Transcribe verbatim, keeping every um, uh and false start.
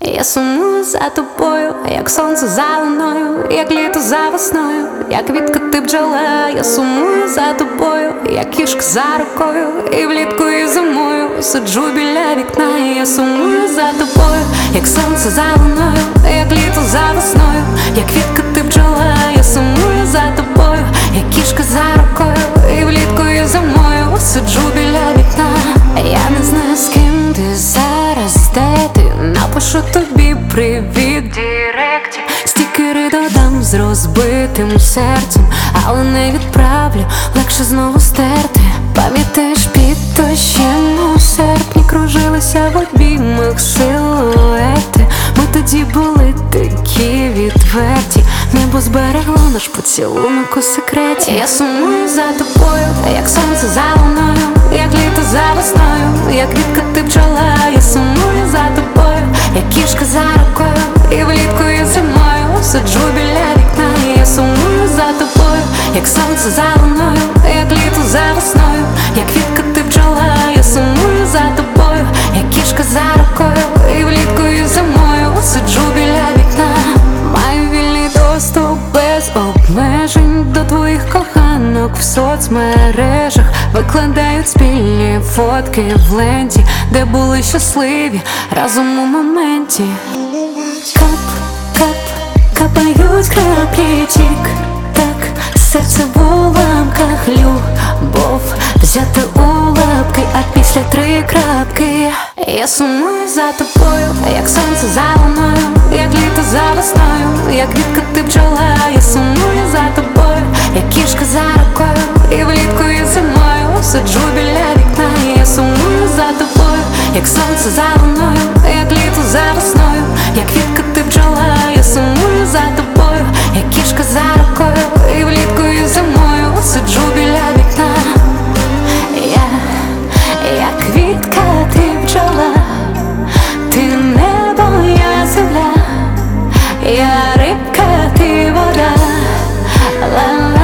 Я сумую за тобою, як сонце за луною, як літо за весною, як квітка ти бджола. Я сумую за тобою, як кішка за рукою, і влітку, і зимою сиджу біля вікна. Я сумую за тобою, як сонце за луною, як літо за весною, як квітка ти бджола. Я сумую за тобою, як кішка за рукою, і влітку, і зимою сиджу біля вікна. Я не знаю, з ким ти зараз, де ти. Напишу тобі привіт в директі, стікери додам з розбитим серцем, але не відправлю, легше знову стерти. Пам'ятаєш, під дощем у серпні кружилися в обіймах силуети. Ми тоді були такі відверті, небо зберегло наш поцілунок у секреті. Я сумую за тобою, як сонце за луною, як літо за весною, як квітка ти бджола. Я сумую за тобою, як кішка за рукою, і влітку, і зимою сиджу біля вікна. Я сумую за тобою, як сонце за луною, як літо за весною, як квітка ти бджола. Я сумую за тобою, як кішка за рукою, і влітку, і зимою сиджу біля вікна. Маю вільний доступ без обмежень до твоїх коханок в соцмережах. Викладають спільні фотки в ленті, де були щасливі разом у моменті. Кап, кап, капають краплі, тік, так, серце в уламках, любов взяти у лапки, а після три крапки. Я сумую за тобою, як сонце за луною, як літо за весною, як квітка ти бджола. Я сумую за тобою, як кішка за рукою, і влітку, і зимою сиджу біля вікна. Я сумую за тобою, як сонце за луною, як літо за весною, як квітка ти бджола. Я сумую за тобою, як кішка за рукою, і влітку, і зимою сиджу біля вікна. Я, я квітка, ти бджола, ти небо, я земля, я рибка, ти вода, ла-ла.